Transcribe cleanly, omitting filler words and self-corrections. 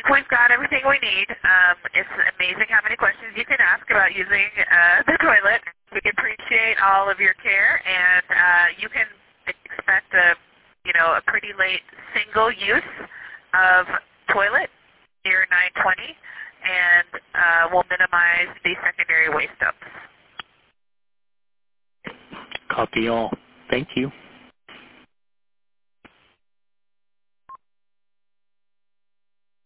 we've got everything we need. It's amazing how many questions you can ask about using the toilet. We appreciate all of your care, and you can expect a pretty late single use of toilet near 920, and we'll minimize the secondary waste dumps. Copy all. Thank you.